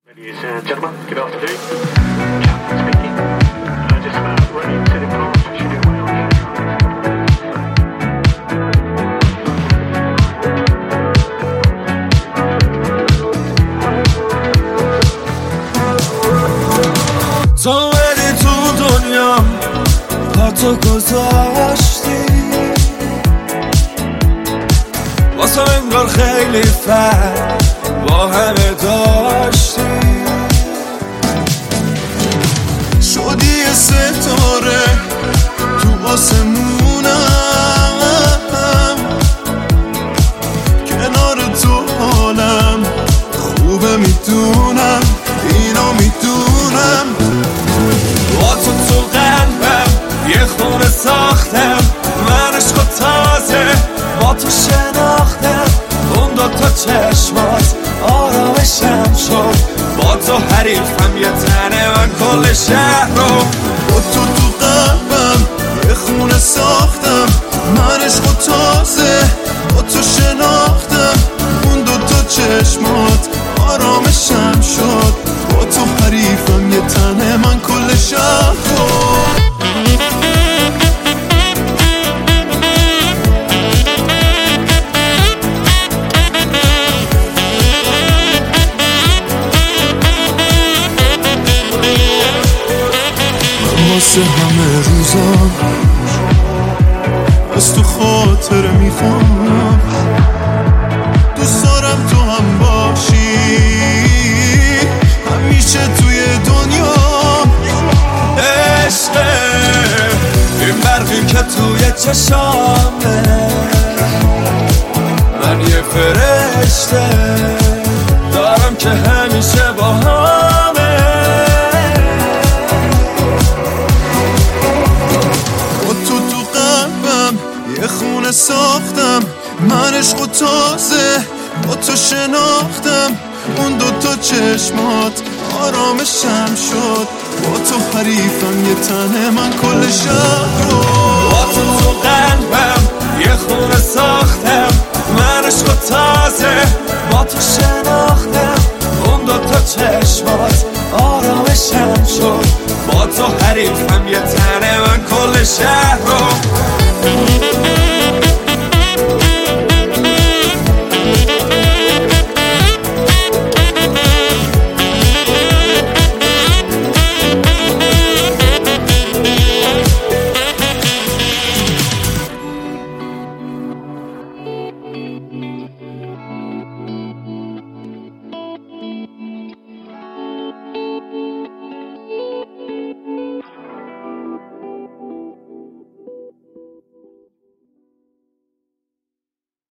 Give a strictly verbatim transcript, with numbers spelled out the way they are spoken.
Ladies and gentlemen, good afternoon. Captain speaking. Uh, just about ready to depart. Should do well. تو بری تو دنیا با تو گذاشتی واسه انگار خیلی فرق با همه داشتی شدی یه ستاره تو آسمونم کنار تو حالم خوبه میدونم اینو میدونم با تو تو قلبم یه خونه ساختم من عشق و تازه با تو شناختم اون دوتا چشمات آرامشم شد با تو حریفم یه تنه من کل شهر رو با تو تو قلبم یه خونه ساختم من عشق و تازه با تو شناختم اون دوتا چشمات آرامشم شد با تو حریفم یه تنه من کل شهر رو واسه همه روزا از تو خاطر میخوام دوست دارم تو هم باشی همیشه توی دنیا عشقه این برقی که توی چشامه من یه فرشته دارم که همیشه با همه یه خونه ساختم من عشق و تازه با تو شناختم اون دوتا چشمات آرامشم شد با تو حریفم یه تنه من کل شهر رو با تو تو قلبم یه خونه ساختم من عشق و تازه با تو شناختم اون دوتا چشمات آرامشم شد با تو حریفم یه تنه من کل شهر رو